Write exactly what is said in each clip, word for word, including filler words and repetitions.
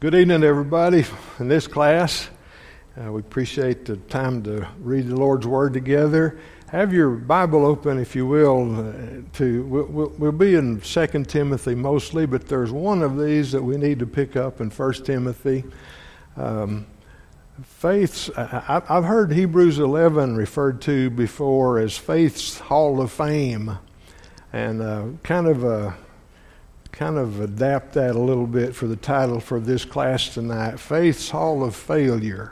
Good evening, everybody. In this class, uh, we appreciate the time to read the Lord's Word together. Have your Bible open, if you will. Uh, to we'll, we'll, we'll be in Second Timothy mostly, but there's one of these that we need to pick up in First Timothy. Um, faith's. I, I've heard Hebrews eleven referred to before as Faith's Hall of Fame, and uh, kind of a. kind of adapt that a little bit for the title for this class tonight, Faith's Hall of Failure.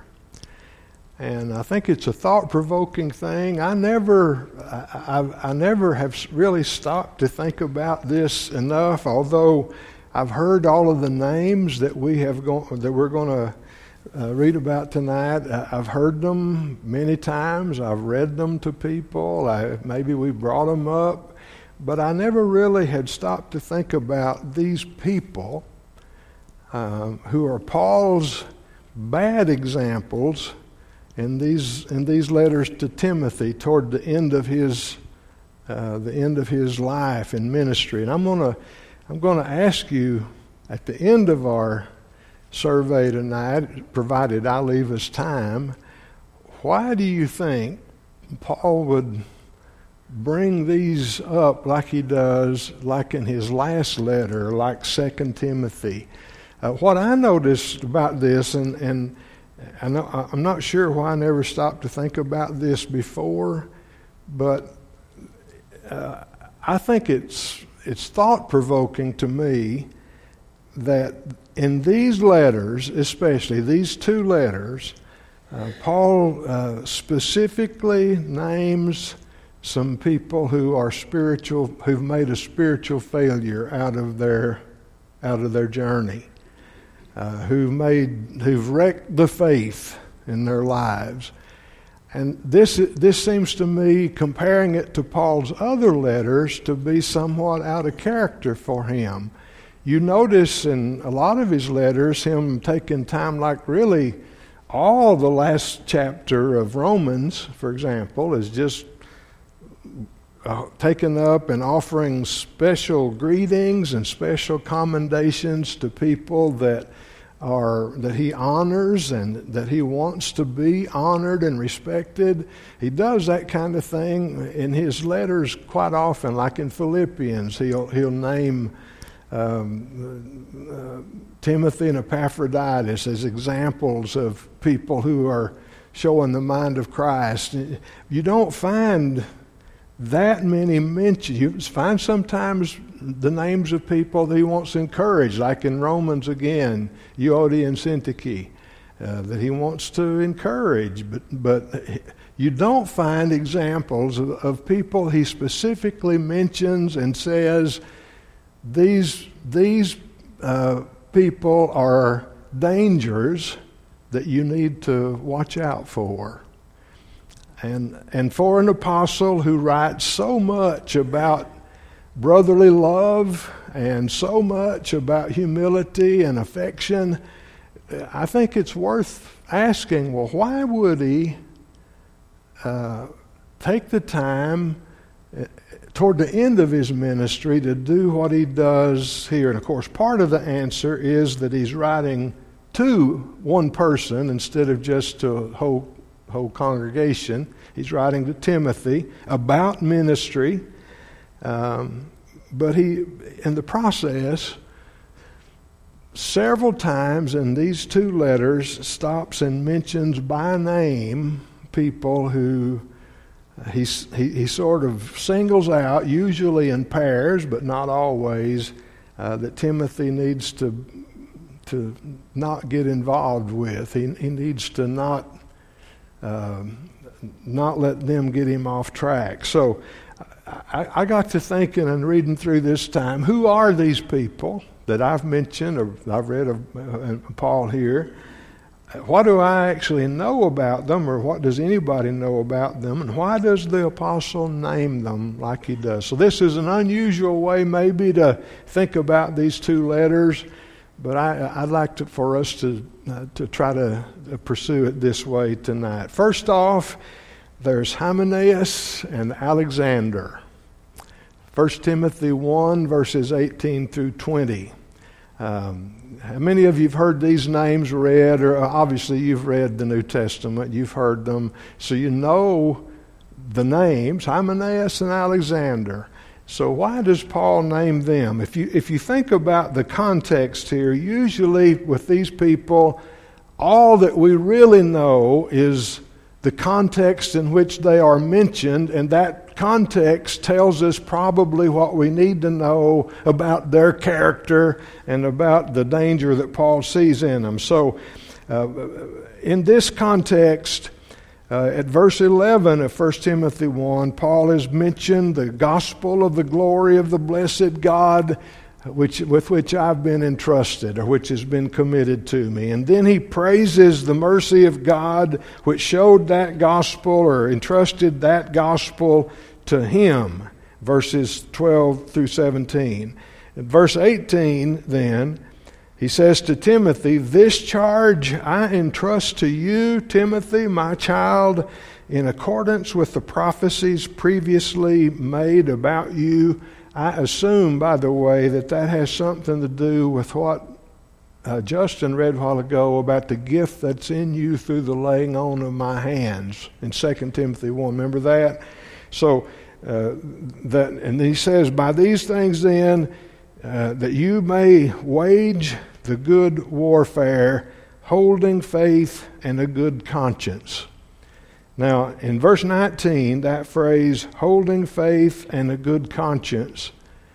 And I think it's a thought-provoking thing. I never, I, I, I never have really stopped to think about this enough, although I've heard all of the names that we have go, that we're going to uh, read about tonight. I've heard them many times. I've read them to people. I, maybe we brought them up. But I never really had stopped to think about these people um, who are Paul's bad examples in these in these letters to Timothy toward the end of his uh, the end of his life and ministry. And I'm gonna I'm gonna ask you at the end of our survey tonight, provided I leave us time, why do you think Paul would bring these up like he does, like in his last letter, like Second Timothy? Uh, what I noticed about this, and, and I know, I'm not sure why I never stopped to think about this before, but uh, I think it's it's thought-provoking to me that in these letters, especially these two letters, uh, Paul uh, specifically names some people who are spiritual, who've made a spiritual failure out of their out of their journey, uh, who've made, who've wrecked the faith in their lives. And this this seems to me, comparing it to Paul's other letters, to be somewhat out of character for him. You notice in a lot of his letters him taking time, like really all the last chapter of Romans, for example, is just Uh, taken up and offering special greetings and special commendations to people that are that he honors and that he wants to be honored and respected. He does that kind of thing in his letters quite often, like in Philippians. He'll he'll name um, uh, Timothy and Epaphroditus as examples of people who are showing the mind of Christ. You don't find that many mentions. You find sometimes the names of people that he wants to encourage, like in Romans again, Euodia and Syntyche, uh, that he wants to encourage. But but you don't find examples of, of people he specifically mentions and says, these, these uh, people are dangers that you need to watch out for. And and for an apostle who writes so much about brotherly love and so much about humility and affection, I think it's worth asking, well, why would he uh, take the time toward the end of his ministry to do what he does here? And of course, part of the answer is that he's writing to one person instead of just to a whole whole congregation. He's writing to Timothy about ministry, um, but he, in the process, several times in these two letters, stops and mentions by name people who he he, he sort of singles out, usually in pairs, but not always, uh, that Timothy needs to to not get involved with. He he needs to not. Um, not let them get him off track. So I, I got to thinking and reading through this time, who are these people that I've mentioned or I've read of uh, Paul here? What do I actually know about them, or what does anybody know about them, and why does the apostle name them like he does? So this is an unusual way maybe to think about these two letters, but I, I'd like to, for us to uh, to try to pursue it this way tonight. First off, there's Hymenaeus and Alexander. First Timothy one, verses eighteen through twenty. Um, how many of you have heard these names read? Or obviously you've read the New Testament, you've heard them, so you know the names, Hymenaeus and Alexander. So why does Paul name them? If you if you think about the context here, usually with these people, all that we really know is the context in which they are mentioned, and that context tells us probably what we need to know about their character and about the danger that Paul sees in them. So uh, in this context, Uh, at verse eleven of First Timothy one, Paul has mentioned the gospel of the glory of the blessed God which, with which I've been entrusted, or which has been committed to me. And then he praises the mercy of God which showed that gospel or entrusted that gospel to him, verses twelve through seventeen. In verse eighteen then, he says to Timothy, "This charge I entrust to you, Timothy, my child, in accordance with the prophecies previously made about you." I assume, by the way, that that has something to do with what uh, Justin read a while ago about the gift that's in you through the laying on of my hands in Second Timothy one. Remember that? So, uh, that, and he says, "By these things then, uh, that you may wage the good warfare, holding faith and a good conscience." Now, in verse nineteen, that phrase, holding faith and a good conscience,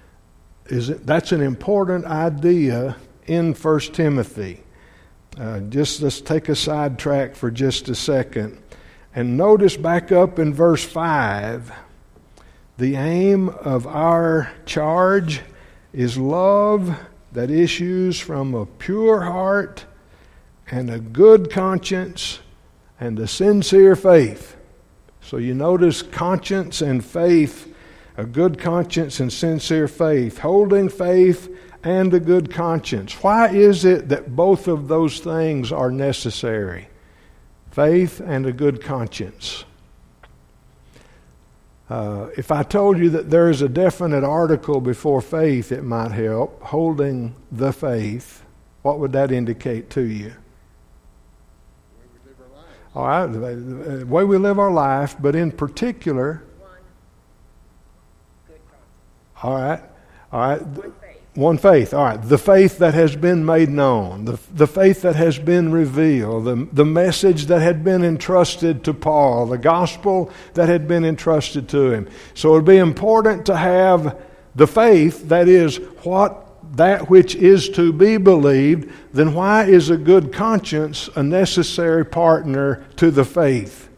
is that's an important idea in First Timothy. Uh, just let's take a sidetrack for just a second. And notice back up in verse five, the aim of our charge is love that issues from a pure heart and a good conscience and a sincere faith. So you notice conscience and faith, a good conscience and sincere faith, holding faith and a good conscience. Why is it that both of those things are necessary? Faith and a good conscience. Uh, if I told you that there is a definite article before faith, it might help. Holding the faith, what would that indicate to you? All right, the way we live our life, but in particular, all right, all right, one faith. All right, the faith that has been made known, the the faith that has been revealed, the the message that had been entrusted to Paul, the gospel that had been entrusted to him. So it would be important to have the faith, that is, what that which is to be believed. Then why is a good conscience a necessary partner to the faith?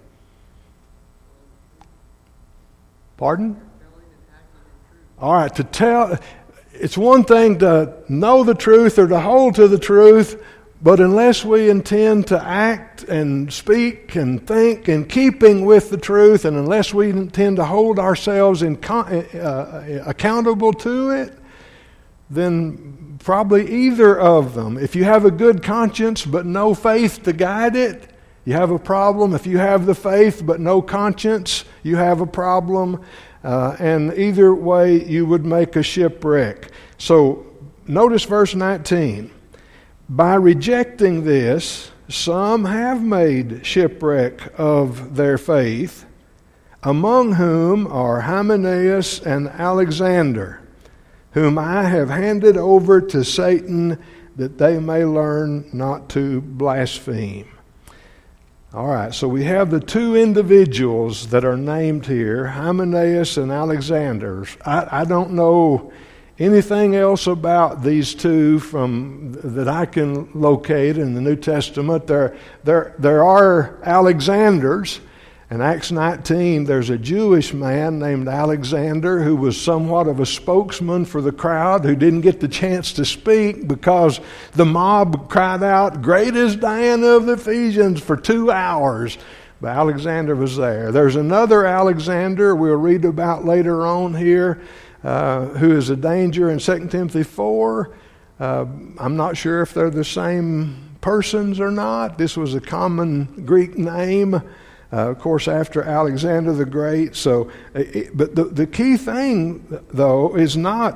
Pardon? All right, to tell, it's one thing to know the truth or to hold to the truth, but unless we intend to act and speak and think in keeping with the truth, and unless we intend to hold ourselves in, uh, accountable to it, then probably either of them. If you have a good conscience but no faith to guide it, you have a problem. If you have the faith but no conscience, you have a problem. Uh, and either way, you would make a shipwreck. So notice verse nineteen. By rejecting this, some have made shipwreck of their faith, among whom are Hymenaeus and Alexander, whom I have handed over to Satan, that they may learn not to blaspheme. All right, so we have the two individuals that are named here, Hymenaeus and Alexander. I, I don't know anything else about these two from that I can locate in the New Testament. There, there, there are Alexanders. In Acts nineteen, there's a Jewish man named Alexander who was somewhat of a spokesman for the crowd, who didn't get the chance to speak because the mob cried out, "Great is Diana of the Ephesians," for two hours. But Alexander was there. There's another Alexander we'll read about later on here, uh, who is a danger in Second Timothy four. Uh, I'm not sure if they're the same persons or not. This was a common Greek name. Uh, of course, after Alexander the Great. So, it, but the, the key thing, though, is not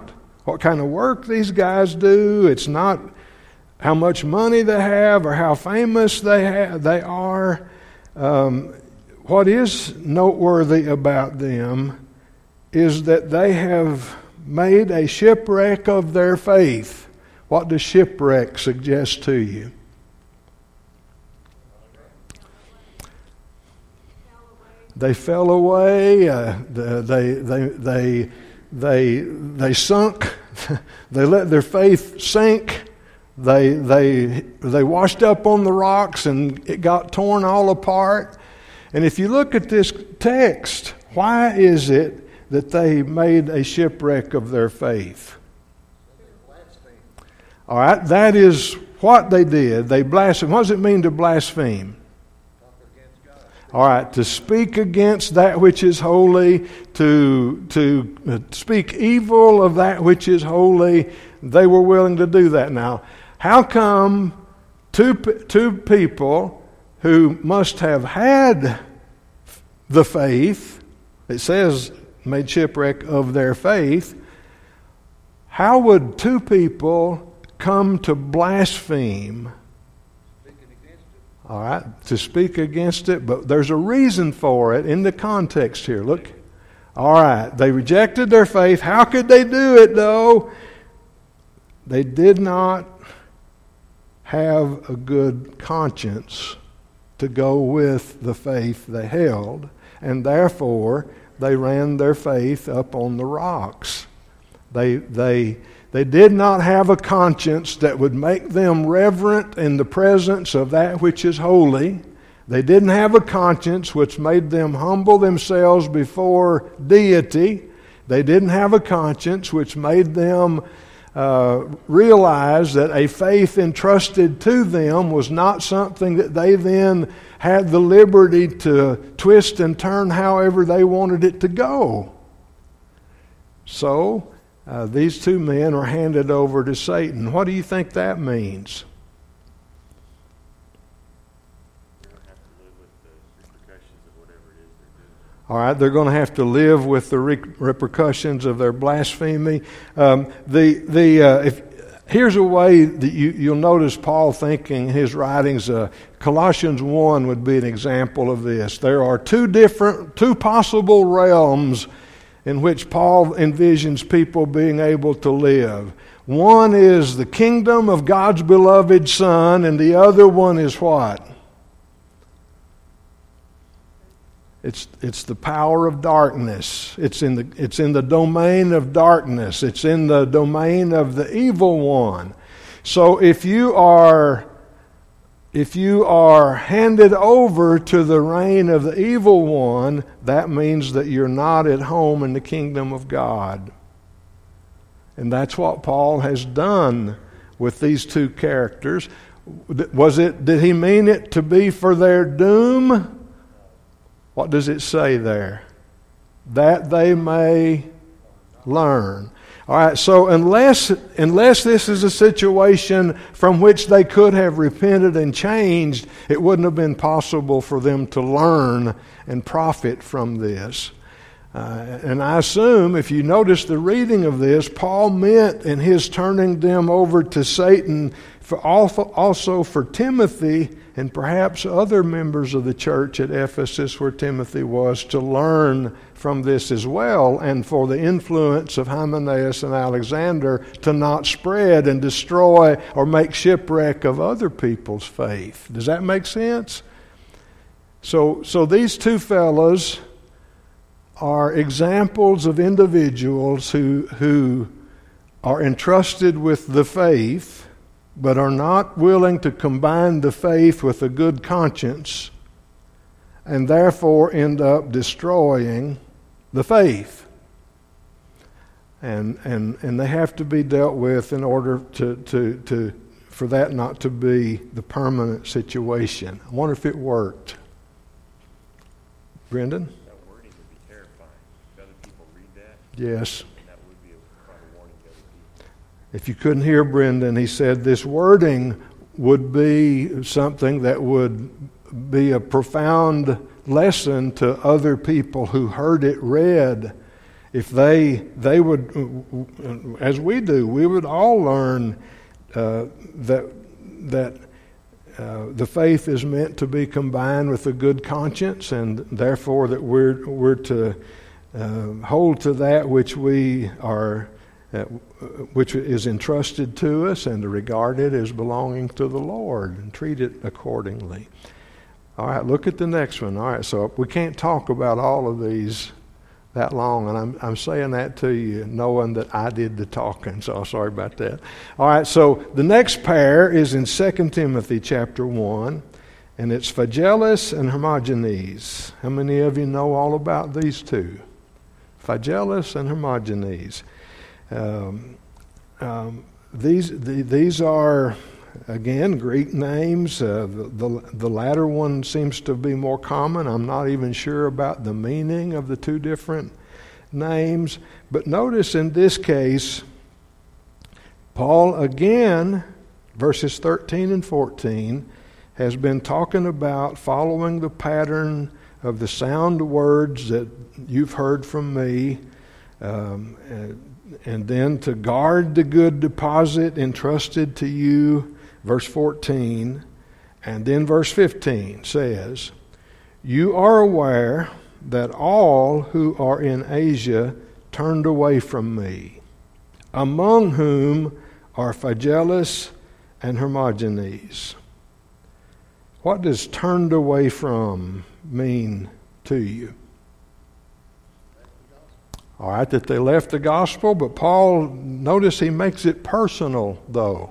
what kind of work these guys do. It's not how much money they have or how famous they have, they are. Um, what is noteworthy about them is that they have made a shipwreck of their faith. What does shipwreck suggest to you? They fell away. Uh, they they they they they sunk. They let their faith sink. They they they washed up on the rocks and it got torn all apart. And if you look at this text, why is it that they made a shipwreck of their faith? All right, that is what they did. They blasphemed. What does it mean to blaspheme? All right, to speak against that which is holy, to to speak evil of that which is holy. They were willing to do that. Now, how come two two people who must have had the faith, it says made shipwreck of their faith, how would two people come to blaspheme? All right, to speak against it, but there's a reason for it in the context here. Look, all right, they rejected their faith. How could they do it, though? They did not have a good conscience to go with the faith they held, and therefore they ran their faith up on the rocks. They they they did not have a conscience that would make them reverent in the presence of that which is holy. They didn't have a conscience which made them humble themselves before deity. They didn't have a conscience which made them uh, realize that a faith entrusted to them was not something that they then had the liberty to twist and turn however they wanted it to go. So, Uh, these two men are handed over to Satan. What do you think that means? All right, they're going to have to live with the re- repercussions of their blasphemy. Um, the the uh, if here's a way that you, you'll notice Paul thinking in his writings. Uh, Colossians one would be an example of this. There are two different, two possible realms in which Paul envisions people being able to live. One is the kingdom of God's beloved Son, and the other one is what? It's it's the power of darkness. It's in the it's in the domain of darkness. It's in the domain of the evil one. So if you are If you are handed over to the reign of the evil one, that means that you're not at home in the kingdom of God. And that's what Paul has done with these two characters. Was it, did he mean it to be for their doom? What does it say there? That they may learn. All right, so unless unless this is a situation from which they could have repented and changed, it wouldn't have been possible for them to learn and profit from this. Uh, and I assume, if you notice the reading of this, Paul meant in his turning them over to Satan for also, also for Timothy and perhaps other members of the church at Ephesus where Timothy was, to learn from this as well, and for the influence of Hymenaeus and Alexander to not spread and destroy or make shipwreck of other people's faith. Does that make sense? So, so these two fellows are examples of individuals who, who are entrusted with the faith, but are not willing to combine the faith with a good conscience, and therefore end up destroying the faith. And and and they have to be dealt with in order to, to, to for that not to be the permanent situation. I wonder if it worked. Brendan? That wording would be terrifying. If other people read that, yes. that would be a, quite a warning to other people. If you couldn't hear Brendan, he said this wording would be something that would be a profound lesson to other people who heard it read if they they would, as we do, we would all learn uh, that that uh, the faith is meant to be combined with a good conscience, and therefore that we're we're to uh, hold to that which we are, uh, which is entrusted to us, and to regard it as belonging to the Lord and treat it accordingly. All right, look at the next one. All right, so we can't talk about all of these that long, and I'm I'm saying that to you knowing that I did the talking, so sorry about that. All right, so the next pair is in Second Timothy chapter one, and it's Phygellus and Hermogenes. How many of you know all about these two? Phygellus and Hermogenes. Um, um, these the, these are, again, Greek names. Uh, the, the the latter one seems to be more common. I'm not even sure about the meaning of the two different names. But notice in this case, Paul again, verses thirteen and fourteen, has been talking about following the pattern of the sound words that you've heard from me, um, and, and then to guard the good deposit entrusted to you. Verse fourteen, and then verse fifteen says, "You are aware that all who are in Asia turned away from me, among whom are Phygellus and Hermogenes." What does turned away from mean to you? All right, that they left the gospel, but Paul, notice he makes it personal though.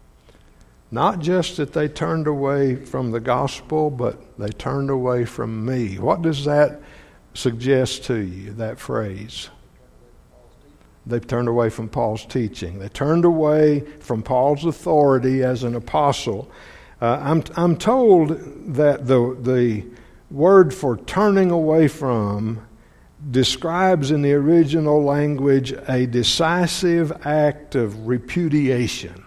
Not just that they turned away from the gospel, but they turned away from me. What does that suggest to you, that phrase? They've turned away from Paul's teaching. They turned away from Paul's authority as an apostle. Uh, I'm I'm told that the the word for turning away from describes in the original language a decisive act of repudiation.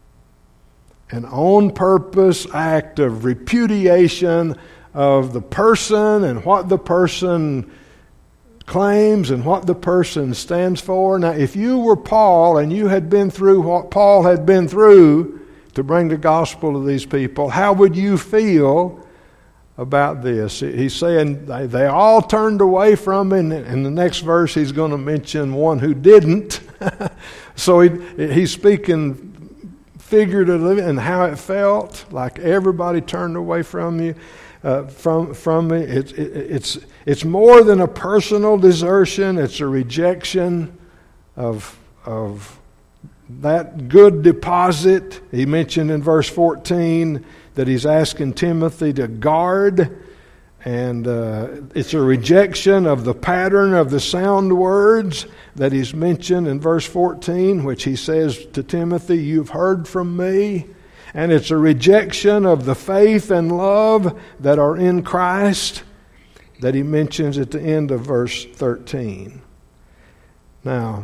An on-purpose act of repudiation of the person and what the person claims and what the person stands for. Now, if you were Paul and you had been through what Paul had been through to bring the gospel to these people, how would you feel about this? He's saying they, they all turned away from him. In the next verse, he's going to mention one who didn't. So he, he's speaking figuratively and how it felt, like everybody turned away from you, uh, from from me. It, it, it's it's more than a personal desertion. It's a rejection of of that good deposit. He mentioned in verse fourteen that he's asking Timothy to guard, and uh, it's a rejection of the pattern of the sound words that he's mentioned in verse fourteen, which he says to Timothy, "You've heard from me." And it's a rejection of the faith and love that are in Christ that he mentions at the end of verse thirteen. Now,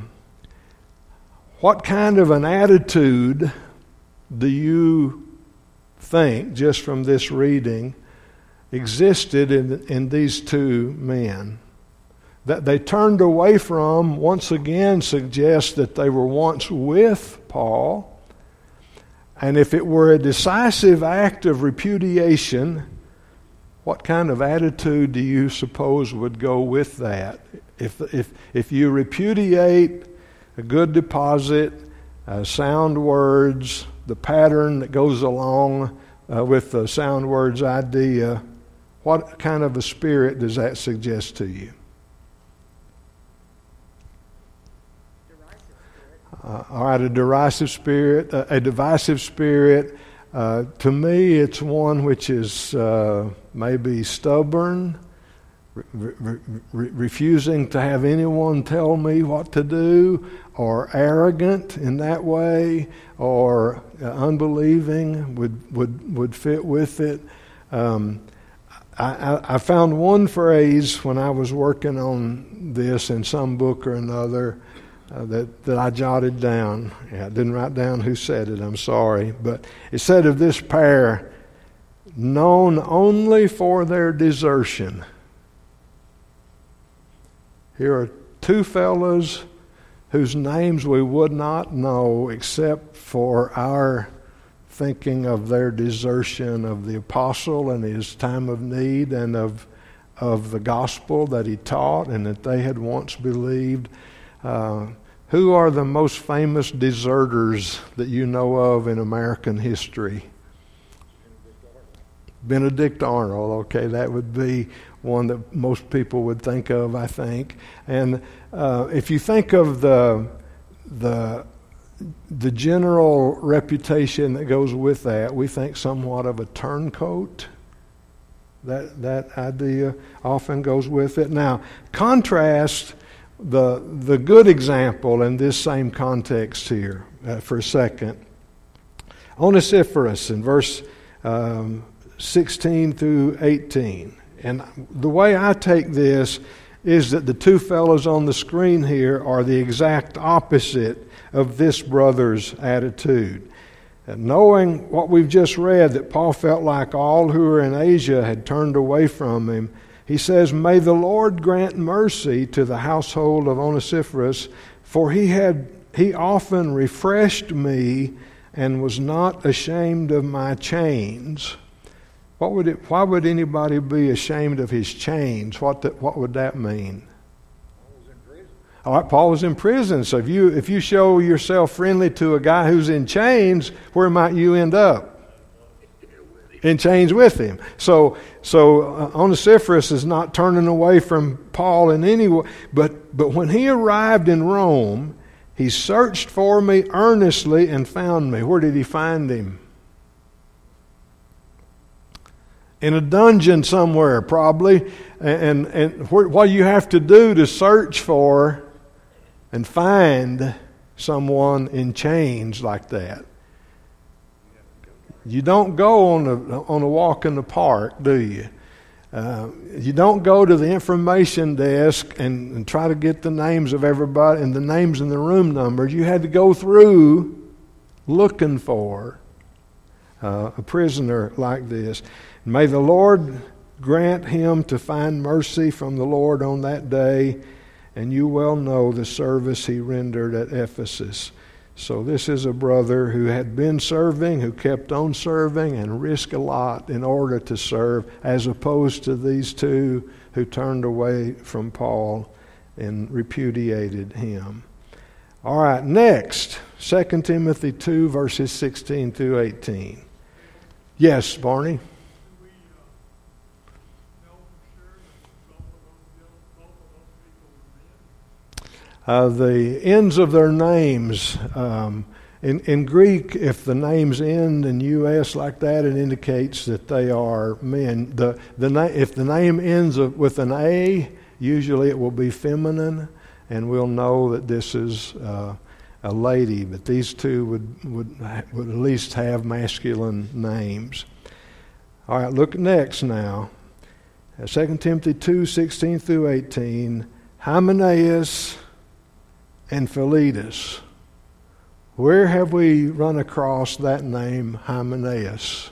what kind of an attitude do you think, just from this reading, existed in, in these two men? That they turned away from, once again, suggests that they were once with Paul. And if it were a decisive act of repudiation, what kind of attitude do you suppose would go with that? If if if you repudiate a good deposit, uh, sound words, the pattern that goes along uh, with the sound words idea, what kind of a spirit does that suggest to you? Uh, all right, a derisive spirit, a, a divisive spirit. Uh, to me, it's one which is uh, maybe stubborn, re- re- re- refusing to have anyone tell me what to do, or arrogant in that way, or uh, unbelieving would, would, would fit with it. Um, I, I, I found one phrase when I was working on this in some book or another. Uh, that, that I jotted down. Yeah, I didn't write down who said it, I'm sorry. But it said of this pair, known only for their desertion. Here are two fellows whose names we would not know except for our thinking of their desertion of the apostle and his time of need and of of the gospel that he taught and that they had once believed. Uh, who are the most famous deserters that you know of in American history? Benedict Arnold. Okay, that would be one that most people would think of, I think. And uh, if you think of the the the general reputation that goes with that, we think somewhat of a turncoat. That that idea often goes with it. Now, contrast the the good example in this same context here uh, for a second. Onesiphorus in verse um, sixteen through eighteen. And the way I take this is that the two fellows on the screen here are the exact opposite of this brother's attitude. And knowing what we've just read, that Paul felt like all who were in Asia had turned away from him, he says, "May the Lord grant mercy to the household of Onesiphorus, for he had he often refreshed me and was not ashamed of my chains." What would it? Why would anybody be ashamed of his chains? What the, what would that mean? All right, Paul was in prison. So if you if you show yourself friendly to a guy who's in chains, where might you end up? In chains with him. So so uh, Onesiphorus is not turning away from Paul in any way. But but when he arrived in Rome, he searched for me earnestly and found me. Where did he find him? In a dungeon somewhere, probably. And and, and what, what you have to do to search for and find someone in chains like that. You don't go on a, on a walk in the park, do you? Uh, you don't go to the information desk and, and try to get the names of everybody and the names and the room numbers. You had to go through looking for uh, a prisoner like this. May the Lord grant him to find mercy from the Lord on that day. And you well know the service he rendered at Ephesus. So this is a brother who had been serving, who kept on serving and risked a lot in order to serve, as opposed to these two who turned away from Paul and repudiated him. All right, next, Second Timothy two, verses sixteen through eighteen. Yes, Barney? Uh, the ends of their names, um, in, in Greek, if the names end in U S like that, it indicates that they are men. The the na- if the name ends with an A, usually it will be feminine, and we'll know that this is uh, a lady. But these two would would would at least have masculine names. All right, look next now. Second Timothy two, sixteen through eighteen. Hymenaeus and Philetus. Where have we run across that name, Hymenaeus?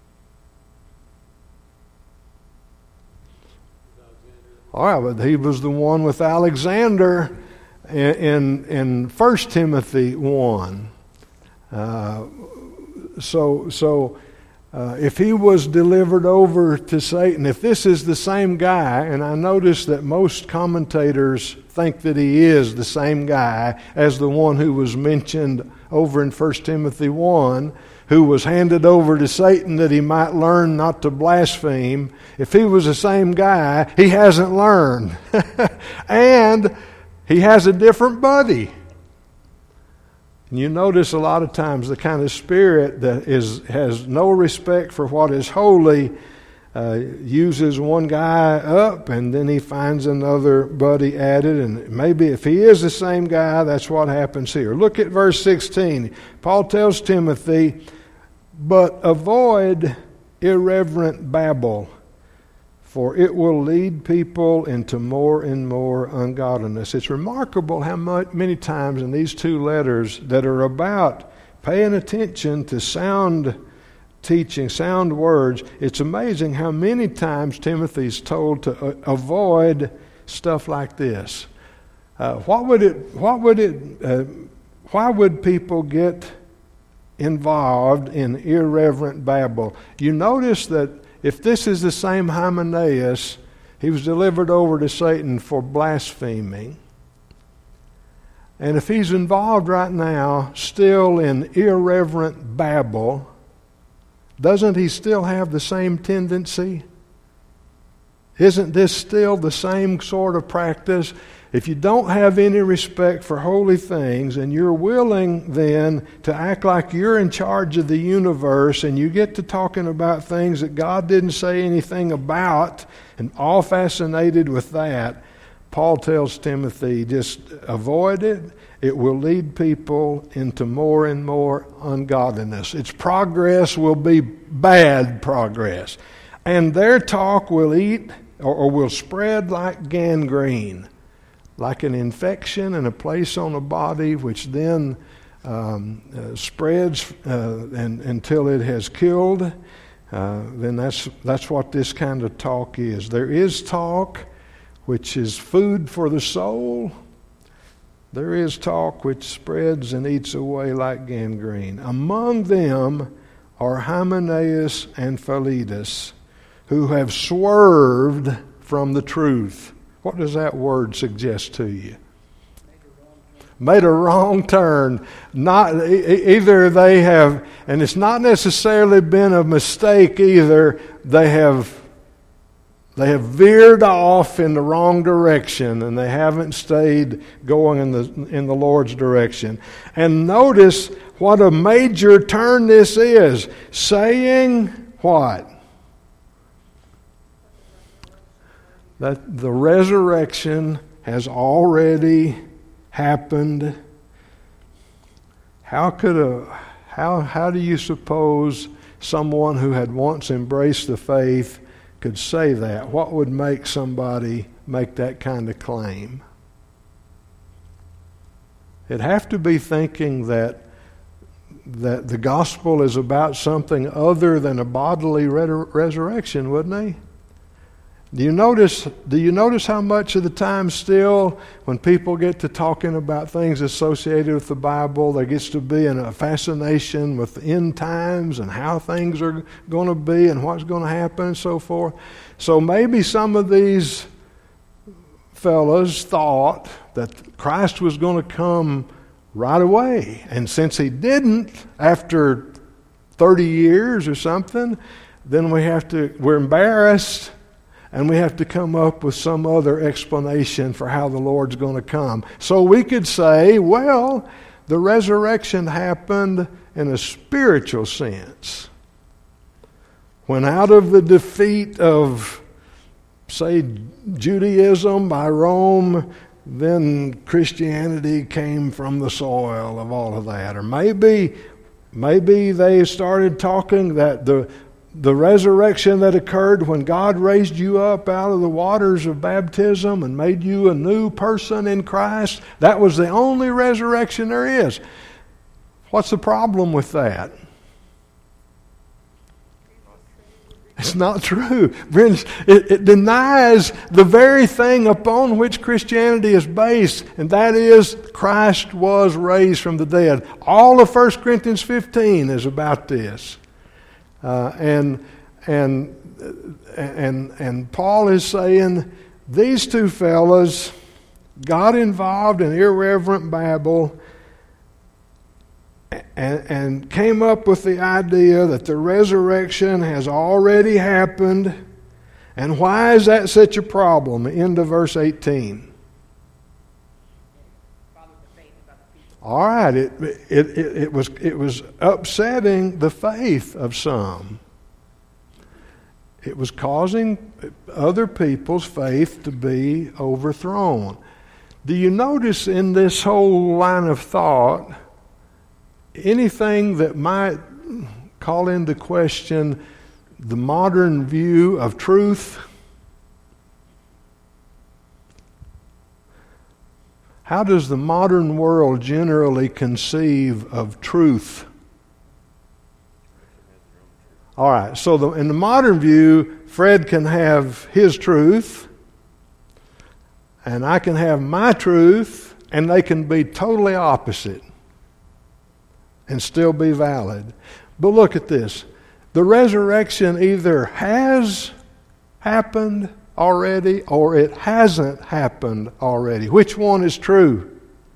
All right, but he was the one with Alexander in in, in First Timothy one. Uh, so so uh, if he was delivered over to Satan, if this is the same guy, and I notice that most commentators think that he is the same guy as the one who was mentioned over in First Timothy one, who was handed over to Satan that he might learn not to blaspheme. If he was the same guy, he hasn't learned. And he has a different buddy. And you notice a lot of times the kind of spirit that is has no respect for what is holy uh, uses one guy up, and then he finds another buddy added. And maybe if he is the same guy, that's what happens here. Look at verse sixteen. Paul tells Timothy, "But avoid irreverent babble, for it will lead people into more and more ungodliness." It's remarkable how much, many times in these two letters that are about paying attention to sound teaching, sound words, it's amazing how many times Timothy's told to avoid stuff like this. Uh, what would it? What would it? Uh, why would people get involved in irreverent babble? You notice that if this is the same Hymenaeus, he was delivered over to Satan for blaspheming. And if he's involved right now still in irreverent babble, doesn't he still have the same tendency? Isn't this still the same sort of practice? If you don't have any respect for holy things and you're willing then to act like you're in charge of the universe and you get to talking about things that God didn't say anything about and all fascinated with that, Paul tells Timothy, just avoid it. It will lead people into more and more ungodliness. Its progress will be bad progress. And their talk will eat or, or will spread like gangrene, like an infection in a place on the body, which then um, uh, spreads uh, and, until it has killed. Uh, then that's that's what this kind of talk is. There is talk, which is food for the soul. There is talk which spreads and eats away like gangrene. Among them are Hymenaeus and Philetus, who have swerved from the truth. What does that word suggest to you? Made a wrong turn. Not either they have, and it's not necessarily been a mistake either. They have, they have veered off in the wrong direction, and they haven't stayed going in the in the Lord's direction. And notice what a major turn this is. Saying what? That the resurrection has already happened. How could a how how do you suppose someone who had once embraced the faith could say that? What would make somebody make that kind of claim? It'd have to be thinking that that the gospel is about something other than a bodily re- resurrection, wouldn't he? Do you notice do you notice how much of the time still when people get to talking about things associated with the Bible, there gets to be a fascination with the end times and how things are going to be and what's going to happen and so forth? So maybe some of these fellas thought that Christ was going to come right away. And since he didn't after thirty years or something, then we have to we're embarrassed. And we have to come up with some other explanation for how the Lord's going to come. So we could say, well, the resurrection happened in a spiritual sense. When out of the defeat of, say, Judaism by Rome, then Christianity came from the soil of all of that. Or maybe, maybe they started talking that the The resurrection that occurred when God raised you up out of the waters of baptism and made you a new person in Christ, that was the only resurrection there is. What's the problem with that? It's not true. It, it denies the very thing upon which Christianity is based, and that is Christ was raised from the dead. All of First Corinthians fifteen is about this. Uh, and and and and Paul is saying these two fellas got involved in irreverent babble and, and came up with the idea that the resurrection has already happened. And why is that such a problem? End of verse eighteen. All right, it, it it it was it was upsetting the faith of some. It was causing other people's faith to be overthrown. Do you notice in this whole line of thought anything that might call into question the modern view of truth? How does the modern world generally conceive of truth? All right, so the, in the modern view, Fred can have his truth, and I can have my truth, and they can be totally opposite and still be valid. But look at this. The resurrection either has happened already or it hasn't happened already. Which one is true?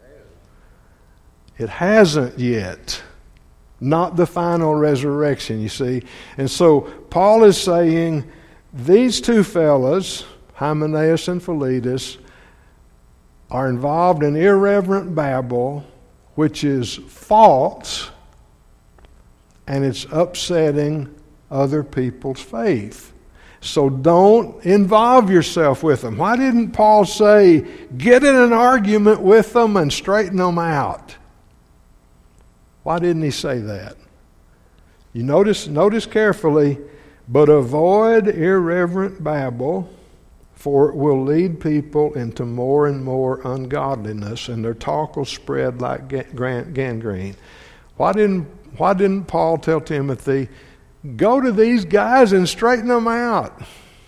It hasn't yet. Not the final resurrection, you see. And so Paul is saying these two fellas, Hymenaeus and Philetus, are involved in irreverent babble, which is false, and it's upsetting other people's faith. So don't involve yourself with them. Why didn't Paul say, get in an argument with them and straighten them out? Why didn't he say that? You notice, notice carefully, but avoid irreverent babble, for it will lead people into more and more ungodliness, and their talk will spread like gangrene. Why didn't, why didn't Paul tell Timothy, go to these guys and straighten them out?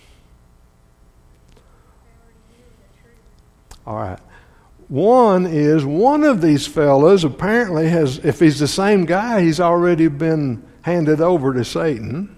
All right. One is, one of these fellows apparently has, if he's the same guy, he's already been handed over to Satan.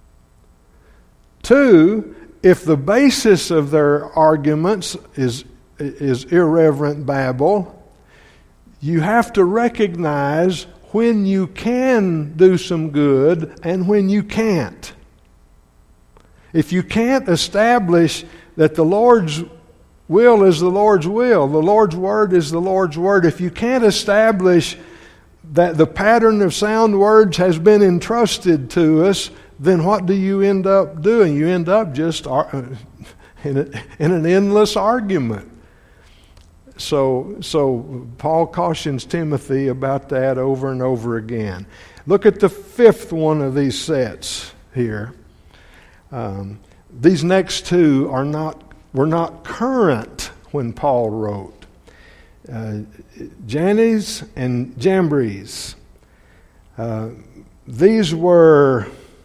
Two, if the basis of their arguments is, is irreverent babble, you have to recognize when you can do some good and when you can't. If you can't establish that the Lord's will is the Lord's will, the Lord's word is the Lord's word, if you can't establish that the pattern of sound words has been entrusted to us, then what do you end up doing? You end up just in, a, in an endless argument. So, so Paul cautions Timothy about that over and over again. Look at the fifth one of these sets here. Um, these next two are not were not current when Paul wrote. Uh, Jannes and Jambres. Uh, these were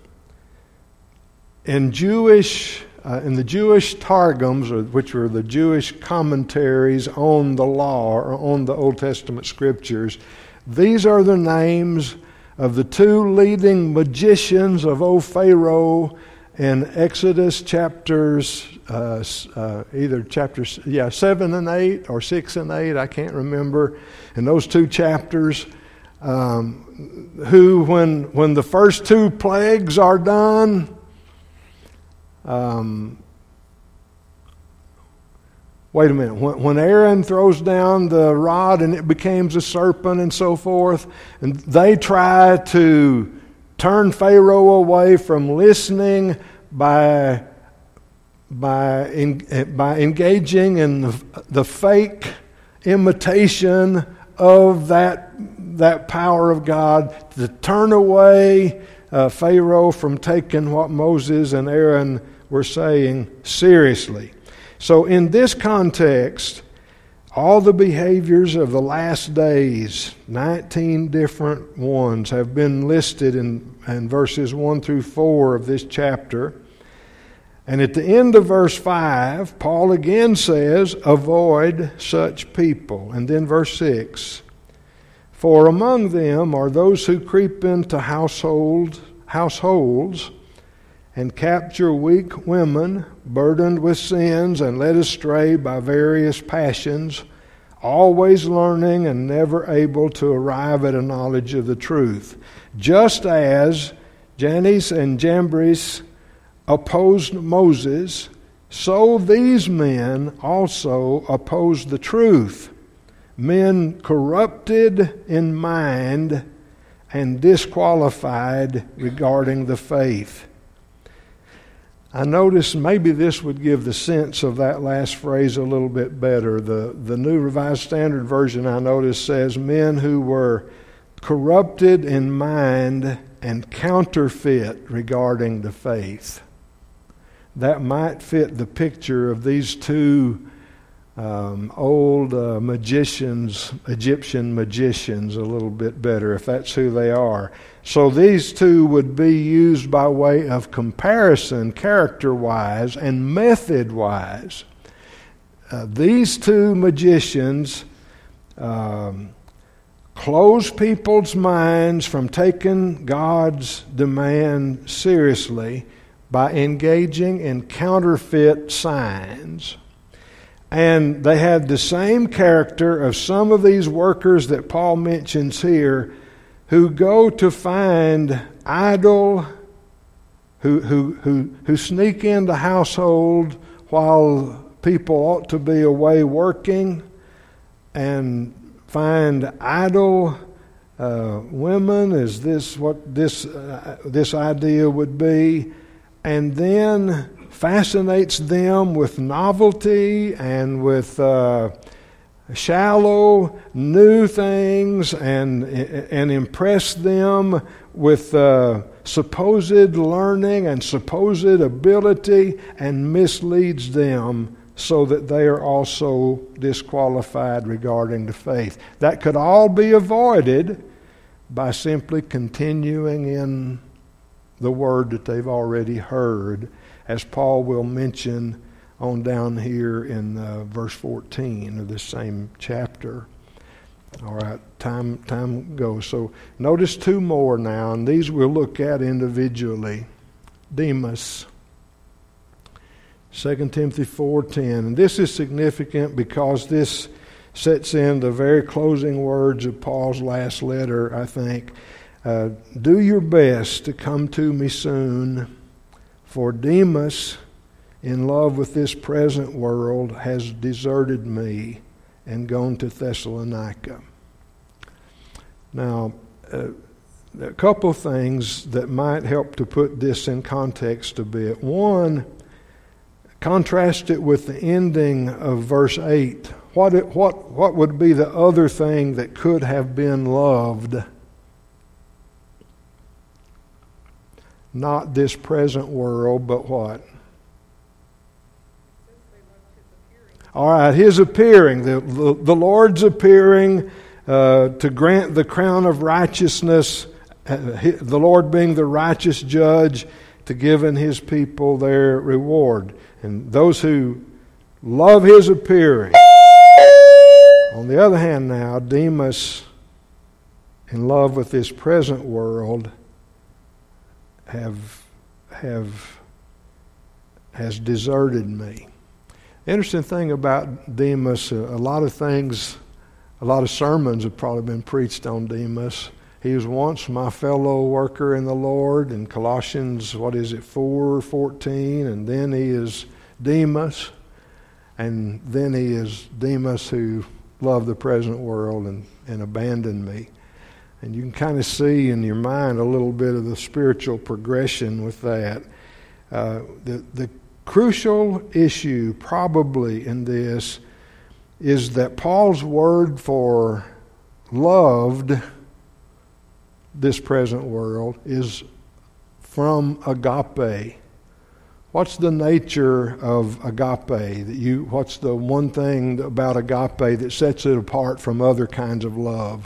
in Jewish, uh, in the Jewish Targums, which were the Jewish commentaries on the law or on the Old Testament scriptures. These are the names of the two leading magicians of old Pharaoh in Exodus chapters, uh, uh, either chapters, yeah, seven and eight or six and eight, I can't remember. In those two chapters, um, who, when when the first two plagues are done, um, wait a minute. When, when Aaron throws down the rod and it becomes a serpent and so forth, and they try to turn Pharaoh away from listening by by in, by engaging in the, the fake imitation of that that power of God, to turn away uh, Pharaoh from taking what Moses and Aaron were saying seriously. So in this context, all the behaviors of the last days, nineteen different ones, have been listed in, in verses one through four of this chapter. And at the end of verse five, Paul again says, avoid such people. And then verse six, for among them are those who creep into household, households and capture weak women, burdened with sins and led astray by various passions, always learning and never able to arrive at a knowledge of the truth. Just as Jannes and Jambres opposed Moses, so these men also opposed the truth, men corrupted in mind and disqualified regarding the faith. I noticed maybe this would give the sense of that last phrase a little bit better. The, the New Revised Standard Version, I noticed, says men who were corrupted in mind and counterfeit regarding the faith. That might fit the picture of these two um, old uh, magicians, Egyptian magicians, a little bit better, if that's who they are. So these two would be used by way of comparison, character-wise and method-wise. uh, these two magicians um, close people's minds from taking God's demand seriously by engaging in counterfeit signs. And they had the same character of some of these workers that Paul mentions here, who go to find idle, who who who who sneak in the household while people ought to be away working, and find idle uh, women. Is this what this uh, this idea would be? And then fascinates them with novelty and with uh, shallow new things, and and impress them with uh, supposed learning and supposed ability, and misleads them so that they are also disqualified regarding the faith. That could all be avoided by simply continuing in the word that they've already heard, as Paul will mention on down here in uh, verse fourteen of this same chapter. All right, time time goes. So notice two more now, and these we'll look at individually. Demas, Second Timothy four ten. And this is significant because this sets in the very closing words of Paul's last letter, I think. Uh, Do your best to come to me soon, for Demas, in love with this present world, has deserted me and gone to Thessalonica. Now, uh, a couple of things that might help to put this in context a bit. One, contrast it with the ending of verse eight. What, it, what, what would be the other thing that could have been loved? Not this present world, but what? All right, his appearing, the, the, the Lord's appearing uh, to grant the crown of righteousness, uh, the Lord being the righteous judge, to give in his people their reward. And those who love his appearing. On the other hand now, Demas, in love with this present world, have have has deserted me. The interesting thing about Demas, a lot of things, a lot of sermons have probably been preached on Demas. He was once my fellow worker in the Lord in Colossians, what is it, four fourteen, and then he is Demas, and then he is Demas who loved the present world and, and abandoned me. And you can kind of see in your mind a little bit of the spiritual progression with that. Uh, the, the crucial issue probably in this is that Paul's word for loved this present world is from agape. What's the nature of agape? That you, what's the one thing about agape that sets it apart from other kinds of love?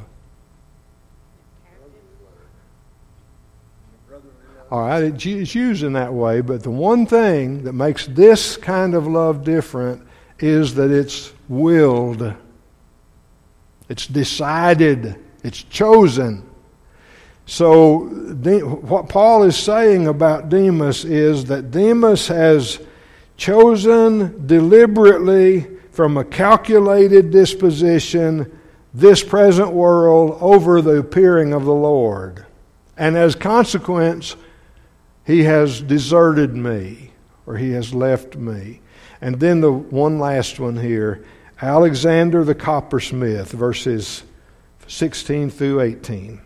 All right, it's used in that way, but the one thing that makes this kind of love different is that it's willed. It's decided. It's chosen. So what Paul is saying about Demas is that Demas has chosen deliberately from a calculated disposition this present world over the appearing of the Lord. And as consequence, he has deserted me, or he has left me. And then the one last one here, Alexander the coppersmith, verses sixteen through eighteen.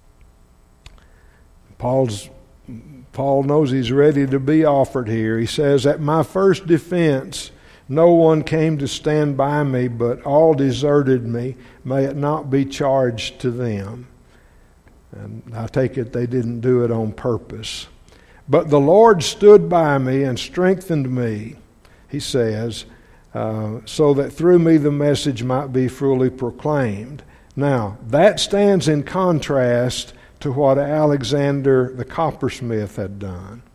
Paul's, Paul knows he's ready to be offered here. He says, at my first defense, no one came to stand by me, but all deserted me. May it not be charged to them. And I take it they didn't do it on purpose. But the Lord stood by me and strengthened me, he says, uh, so that through me the message might be fully proclaimed. Now, that stands in contrast to what Alexander the coppersmith had done.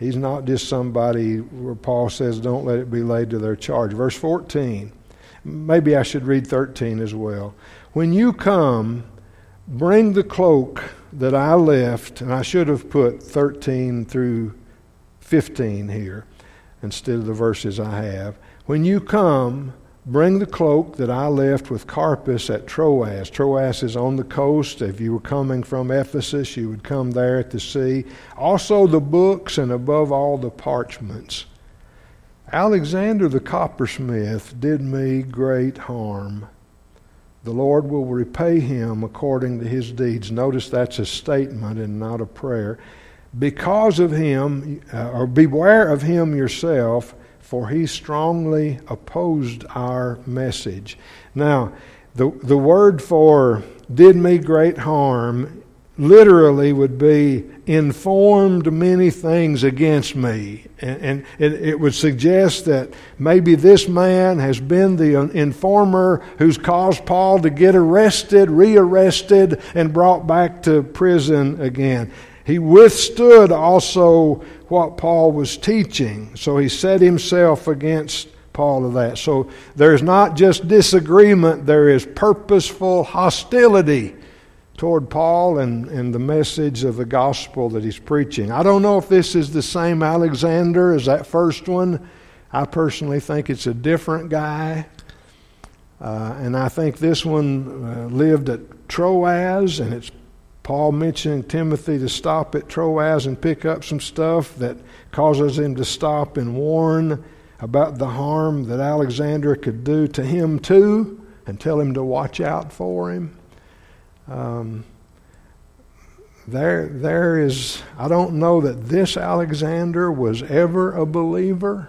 He's not just somebody where Paul says, don't let it be laid to their charge. Verse fourteen. Maybe I should read thirteen as well. When you come, bring the cloak that I left, and I should have put thirteen through fifteen here instead of the verses I have. When you come, bring the cloak that I left with Carpus at Troas. Troas is on the coast. If you were coming from Ephesus, you would come there at the sea. Also the books, and above all the parchments. Alexander the coppersmith did me great harm. The Lord will repay him according to his deeds. Notice that's a statement and not a prayer. Because of him, uh, or beware of him yourself, for he strongly opposed our message. Now, the, the word for did me great harm literally would be informed many things against me. And, and it, it would suggest that maybe this man has been the informer who's caused Paul to get arrested, rearrested, and brought back to prison again. He withstood also what Paul was teaching, so he set himself against Paul of that. So there's not just disagreement, there is purposeful hostility toward Paul and, and the message of the gospel that he's preaching. I don't know if this is the same Alexander as that first one. I personally think it's a different guy. Uh, and I think this one uh, lived at Troas, and it's Paul mentioning Timothy to stop at Troas and pick up some stuff that causes him to stop and warn about the harm that Alexander could do to him too, and tell him to watch out for him. Um, there, there is, I don't know that this Alexander was ever a believer.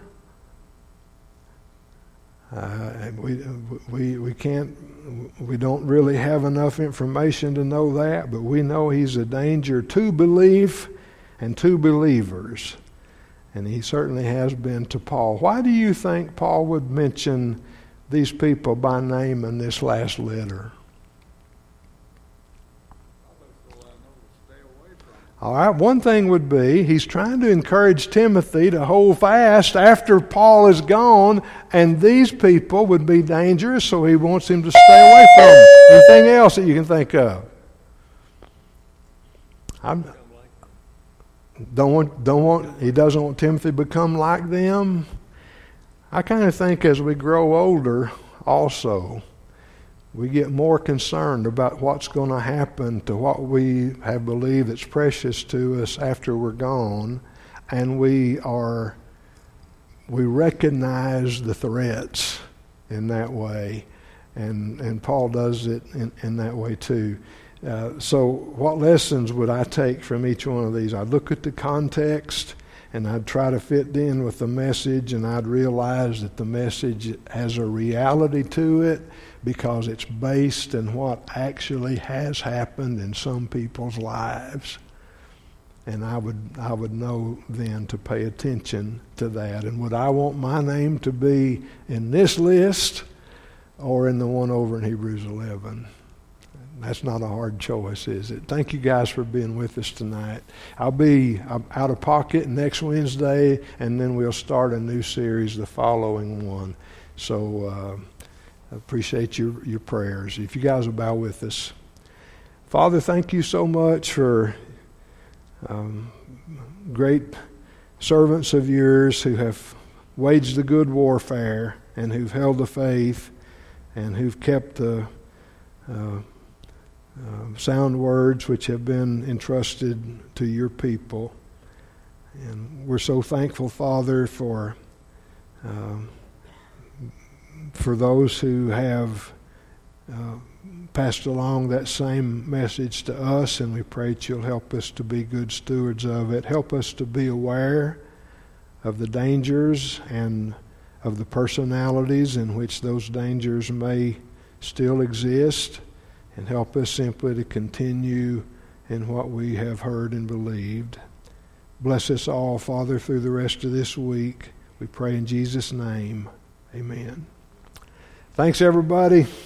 Uh, we, we, we can't, we don't really have enough information to know that, but we know he's a danger to belief and to believers. And he certainly has been to Paul. Why do you think Paul would mention these people by name in this last letter? All right, one thing would be he's trying to encourage Timothy to hold fast after Paul is gone, and these people would be dangerous, so he wants him to stay away from them. Anything else that you can think of? I'm, don't want, don't want. He doesn't want Timothy to become like them. I kind of think as we grow older, also, we get more concerned about what's going to happen to what we have believed that's precious to us after we're gone, and we are we recognize the threats in that way, and and Paul does it in, in that way too. Uh, so what lessons would I take from each one of these? I'd look at the context, and I'd try to fit in with the message, and I'd realize that the message has a reality to it because it's based in what actually has happened in some people's lives. And I would I would know then to pay attention to that. And would I want my name to be in this list or in the one over in Hebrews eleven? That's not a hard choice, is it? Thank you guys for being with us tonight. I'll be out of pocket next Wednesday, and then we'll start a new series the following one. So uh, I appreciate your, your prayers. If you guys will bow with us. Father, thank you so much for um, great servants of yours who have waged the good warfare and who've held the faith and who've kept the uh, Uh, sound words which have been entrusted to your people. And we're so thankful, Father, for uh, for those who have uh, passed along that same message to us, and we pray that you'll help us to be good stewards of it. Help us to be aware of the dangers and of the personalities in which those dangers may still exist, and help us simply to continue in what we have heard and believed. Bless us all, Father, through the rest of this week. We pray in Jesus' name. Amen. Thanks, everybody.